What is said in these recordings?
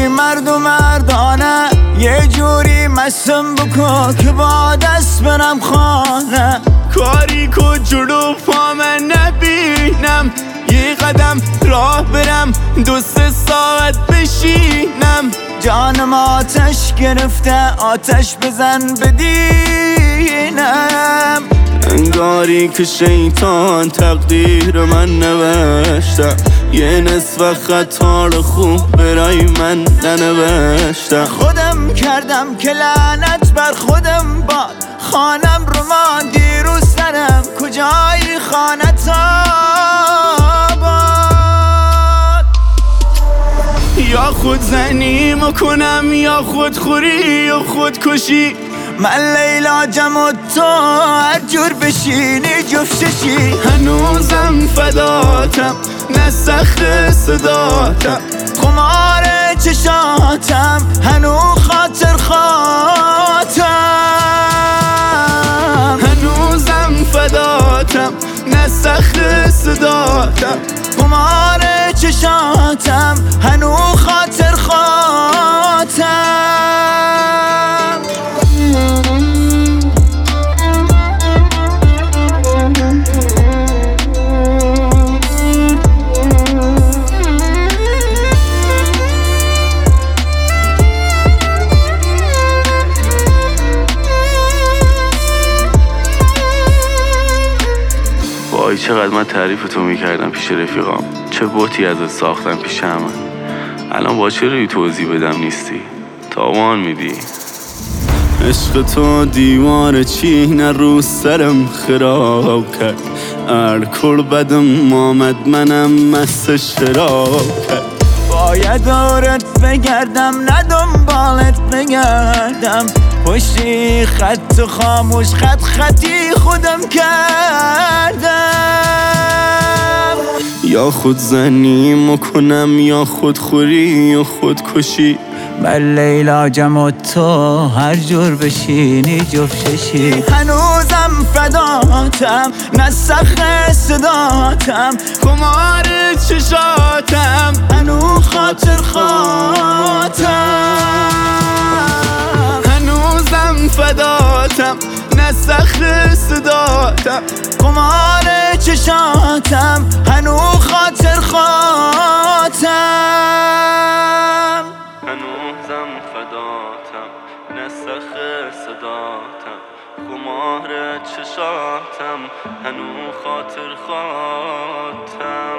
باشی مرد و مردانه، یه جوری مستم بکن که با دست برم خانه. کاری که جلو پا من نبینم، یه قدم راه برم 2-3 ساعت بشینم. جانم آتش گرفته، آتش بزن بدینم. انگاری که شیطان تقدیر من نوشته، یه نصف خطا رو خوب برای من ننوشته. خودم کردم که لعنت بر خودم باد، خانم رو ماندی رو سرم، کجای خانت آباد؟ یا خود زنی کنم یا خودخوری یا خودکشی. من لیلاجم و تو هر جور بشینی جفتشی. هنوزم فداتم نه سخت صداتم، خمار چشاتم هنو خاطر خاطم. هنوزم فداتم نه سخت صداتم، خمار چشاتم هنو خاطر خاطم. وای چقدر من تعریف تو میکردم پیش رفیقام، چه بوتی ازت ساختم پیش همه. الان با چه روی توضیح بدم نیستی، تاوان میدی. عشق تو دیوار چین رو سرم خراب کرد، الکل بدم آمد منم مست شراب کرد. باید دورت بگردم نه دنبالت بگردم، پشتی خط خاموش خط خطی خودم کردم. یا خود زنی کنم یا خودخوری یا خودکشی. من لیلاجم و تو هر جور بشینی جفتشی. هنوزم فداتم نه سخت صداتم، خمار چشاتم هنو خاطر خاطم. هنوزم فداتم نه سخت صداتم، خمار چشاتم هنو خاطر خاطم. هنوزم فداتم نه سخت صداتم، خمار چشاتم هنو خاطر خاطم.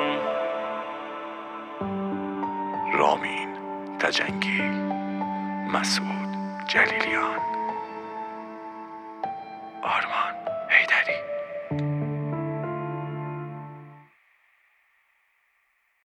رامین تجنگی، مسعود جلیلیان، آرمان.